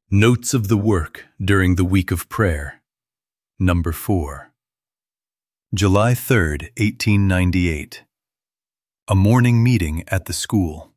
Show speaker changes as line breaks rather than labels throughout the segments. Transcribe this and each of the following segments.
Notes of the work during the week of prayer. Number 4. July 3rd, 1898. A morning meeting at the school.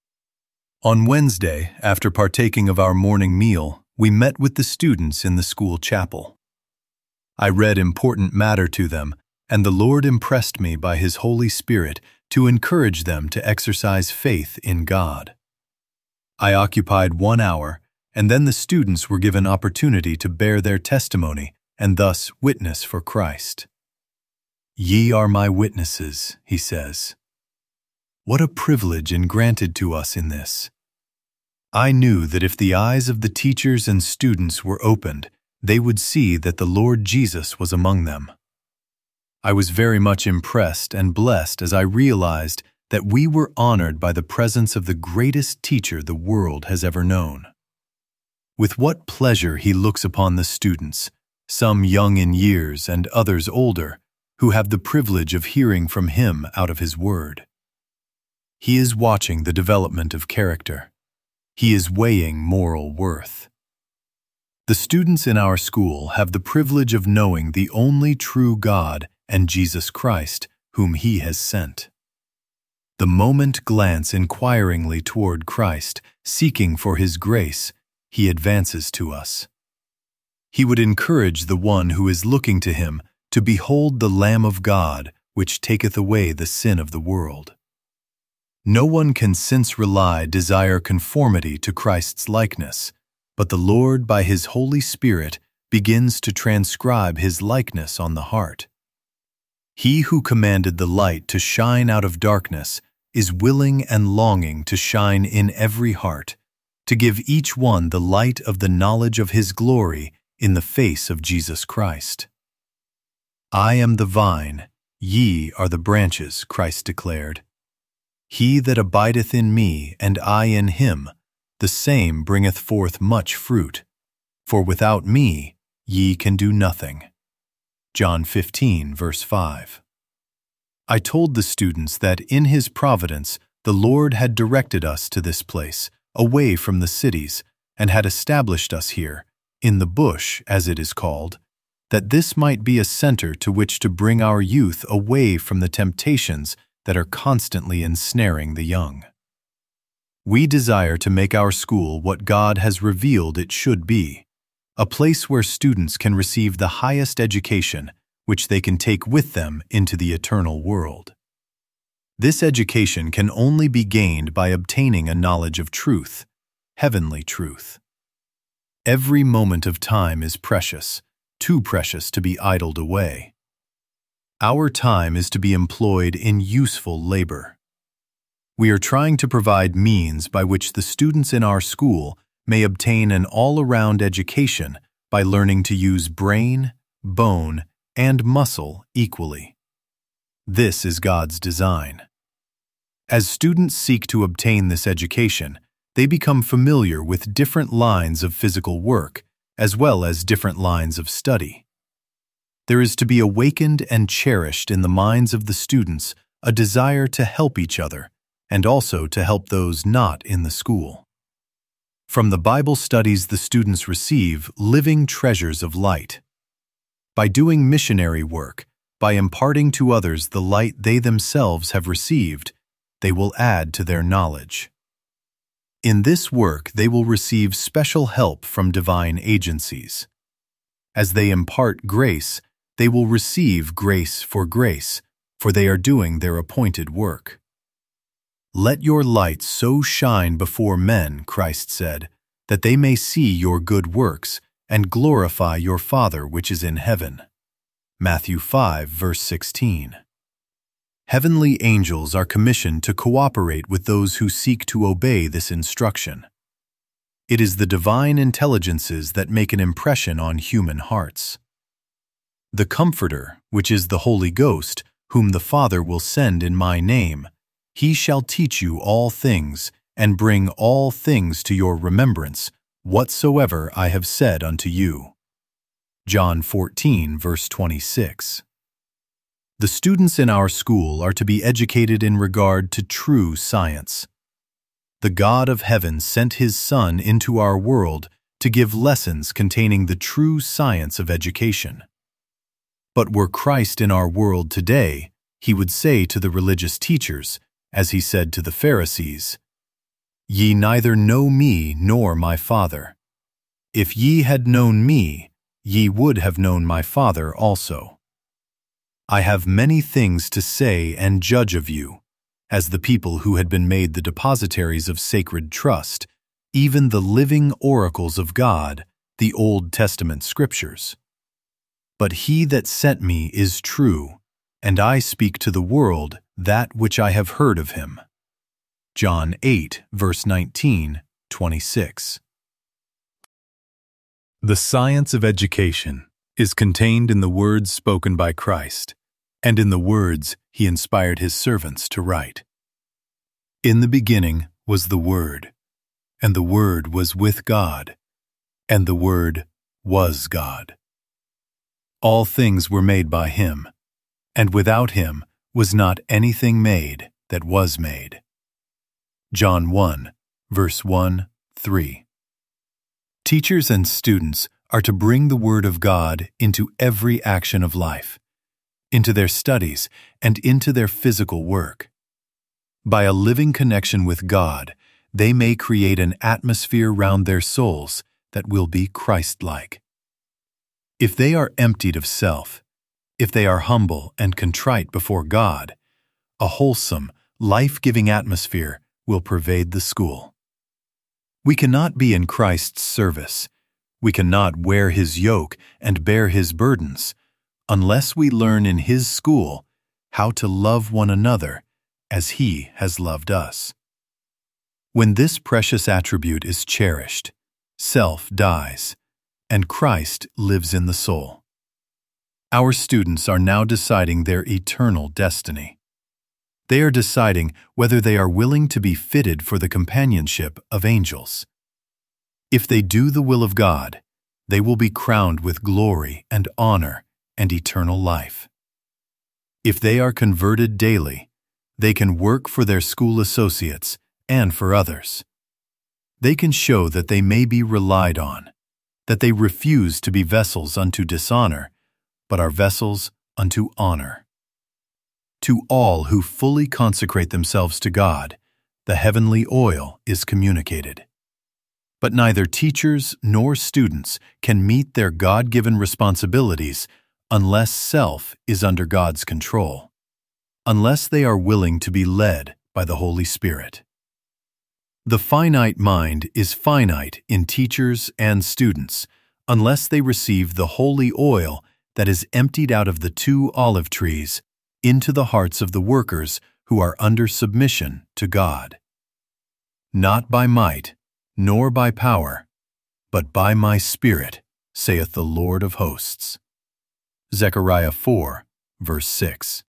On Wednesday, after partaking of our morning meal, we met with the students in the school chapel. I read important matter to them, and the Lord impressed me by His Holy Spirit to encourage them to exercise faith in God. I occupied 1 hour, and then the students were given opportunity to bear their testimony and thus witness for Christ. "Ye are my witnesses," he says. What a privilege and granted to us in this. I knew that if the eyes of the teachers and students were opened, they would see that the Lord Jesus was among them. I was very much impressed and blessed as I realized that we were honored by the presence of the greatest teacher the world has ever known. With what pleasure he looks upon the students, some young in years and others older, who have the privilege of hearing from him out of his word. He is watching the development of character. He is weighing moral worth. The students in our school have the privilege of knowing the only true God and Jesus Christ, whom He has sent. The moment glance inquiringly toward Christ, seeking for His grace, He advances to us. He would encourage the one who is looking to Him to behold the Lamb of God, which taketh away the sin of the world. No one can since desire conformity to Christ's likeness, but the Lord by His Holy Spirit begins to transcribe His likeness on the heart. He who commanded the light to shine out of darkness is willing and longing to shine in every heart, to give each one the light of the knowledge of His glory in the face of Jesus Christ. "I am the vine, ye are the branches," Christ declared. "He that abideth in me, and I in him, the same bringeth forth much fruit. For without me ye can do nothing." John 15, verse 5. I told the students that in His providence the Lord had directed us to this place, away from the cities, and had established us here, in the bush, as it is called, that this might be a center to which to bring our youth away from the temptations that are constantly ensnaring the young. We desire to make our school what God has revealed it should be, a place where students can receive the highest education, which they can take with them into the eternal world. This education can only be gained by obtaining a knowledge of truth, heavenly truth. Every moment of time is precious, too precious to be idled away. Our time is to be employed in useful labor. We are trying to provide means by which the students in our school may obtain an all-around education by learning to use brain, bone, and muscle equally. This is God's design. As students seek to obtain this education, they become familiar with different lines of physical work, as well as different lines of study. There is to be awakened and cherished in the minds of the students a desire to help each other, and also to help those not in the school. From the Bible studies the students receive living treasures of light. By doing missionary work, by imparting to others the light they themselves have received, they will add to their knowledge. In this work they will receive special help from divine agencies. As they impart grace, they will receive grace, for they are doing their appointed work. "Let your light so shine before men," Christ said, "that they may see your good works and glorify your Father which is in heaven." Matthew 5, verse 16. Heavenly angels are commissioned to cooperate with those who seek to obey this instruction. It is the divine intelligences that make an impression on human hearts. "The Comforter, which is the Holy Ghost, whom the Father will send in my name, He shall teach you all things, and bring all things to your remembrance, whatsoever I have said unto you." John 14, verse 26. The students in our school are to be educated in regard to true science. The God of heaven sent His Son into our world to give lessons containing the true science of education. But were Christ in our world today, he would say to the religious teachers, as he said to the Pharisees, "Ye neither know me nor my Father. If ye had known me, ye would have known my Father also. I have many things to say and judge of you," as the people who had been made the depositaries of sacred trust, even the living oracles of God, the Old Testament Scriptures. But he that sent me is true, and I speak to the world that which I have heard of him. John 8, verse 19, 26. The science of education is contained in the words spoken by Christ, and in the words he inspired his servants to write. In the beginning was the Word, and the Word was with God, and the Word was God. All things were made by him, and without him was not anything made that was made. John 1, verse 1, 3. Teachers and students are to bring the Word of God into every action of life, into their studies, and into their physical work. By a living connection with God, they may create an atmosphere round their souls that will be Christ-like. If they are emptied of self, if they are humble and contrite before God, a wholesome, life-giving atmosphere will pervade the school. We cannot be in Christ's service, we cannot wear his yoke and bear his burdens, unless we learn in his school how to love one another as he has loved us. When this precious attribute is cherished, self dies, and Christ lives in the soul. Our students are now deciding their eternal destiny. They are deciding whether they are willing to be fitted for the companionship of angels. If they do the will of God, they will be crowned with glory and honor and eternal life. If they are converted daily, they can work for their school associates and for others. They can show that they may be relied on, that they refuse to be vessels unto dishonor, but are vessels unto honor. To all who fully consecrate themselves to God, the heavenly oil is communicated. But neither teachers nor students can meet their God-given responsibilities unless self is under God's control, unless they are willing to be led by the Holy Spirit. The finite mind is finite in teachers and students unless they receive the holy oil that is emptied out of the 2 olive trees into the hearts of the workers who are under submission to God. Not by might, nor by power, but by my Spirit, saith the Lord of hosts. Zechariah 4, verse 6.